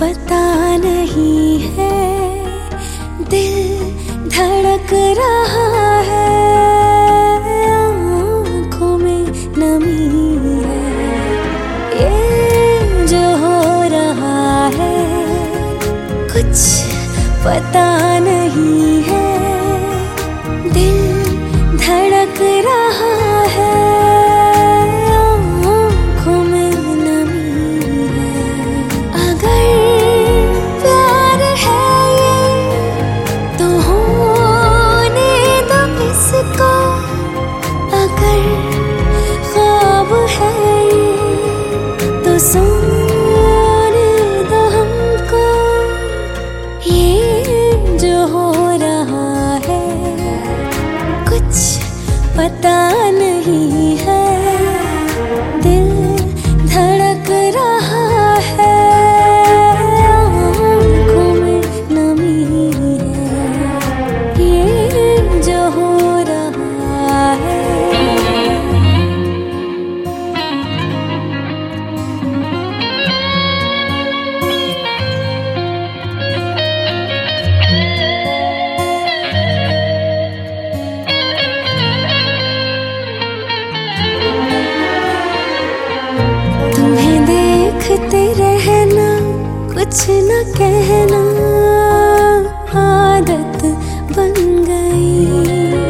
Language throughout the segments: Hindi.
पता नहीं है, दिल धड़क रहा है, आँखों में नमी है। ये जो हो रहा है कुछ पता नहीं है, दिल धड़क रहा है, आँखों में नमी है। अगर प्यार है ये तो होने दो इसको, अगर ख्वाब है ये तो सोने दो हमको। ये जो हो रहा है कुछ पता नहीं है, दिल धड़क रहा है, आँखों में नमी है। ये जो हो रहा है। तुम्हें देखते रहना, कुछ न कहना आदत बन गई।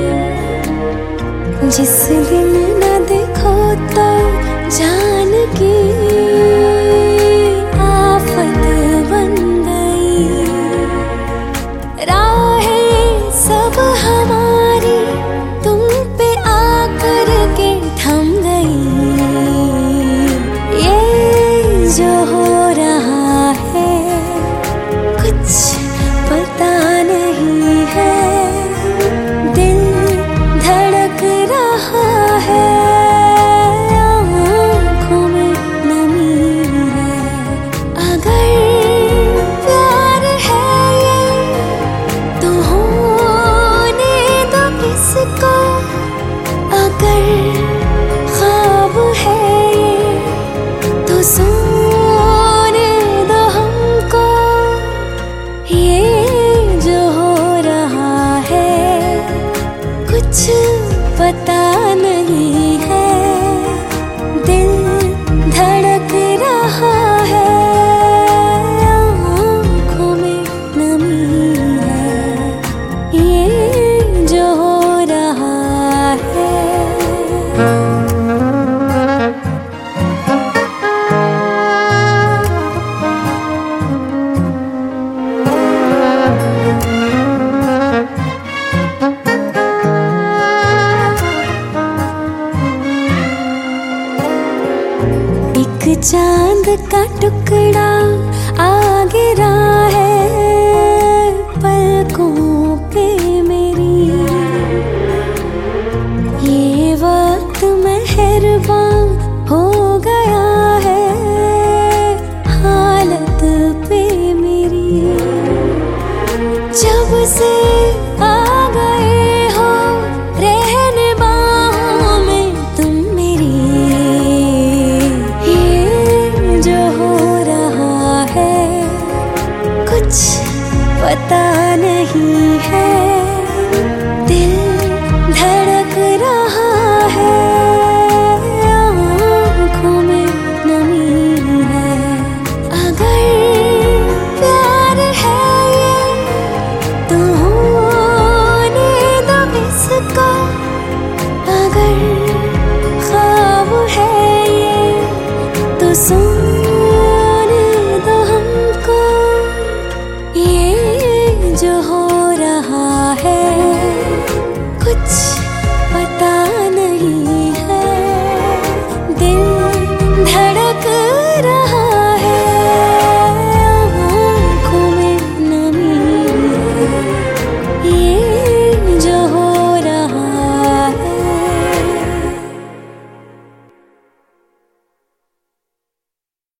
जिस दिन न देखो तो जान की आफत बन गई। राहें सब हमारी तुम पे आकर के थम गई। ये जो हो रहा है कुछ पता नहीं है, दिल धड़क रहा है, आँखों में नमी है। अगर प्यार है ये तो होने दो इसको, अगर ख्वाब है ये तो सोने दो हमको। ये जो हो रहा है कुछ पता नहीं है, दिल धड़क रहा है, आँखों में नमी है। ये जो हो रहा है। एक चांद का टुकड़ा आ गिरा है